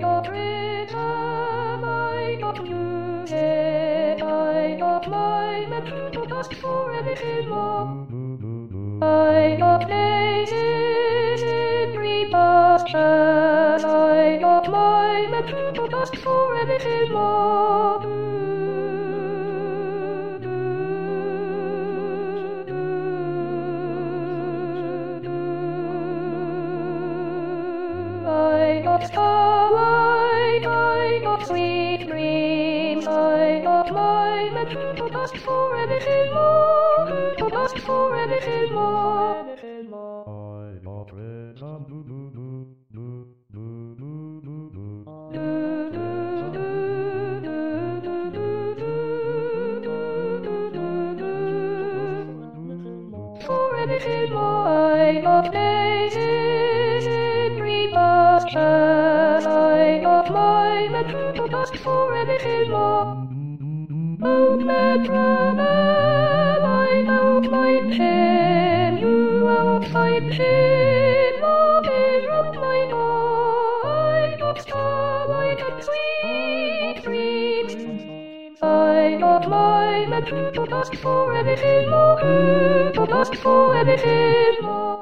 got rhythm, I got music, I got mime and to dust for everything more. I got places in repassion, I got mime and to dust for everything more. I got starlight, I got sweet dreams, I got mine and to dust for everything more, to dust for everything more. I got rhythm, do do do do do do do do. For everything more, I got places in repassion, I got mine and to dust for everything more. Oh, Petronel, I don't mind him, you outside him, love is round my door. I got starlight and sweet dreams, I got mine and to dust for everything more, to dust for everything more.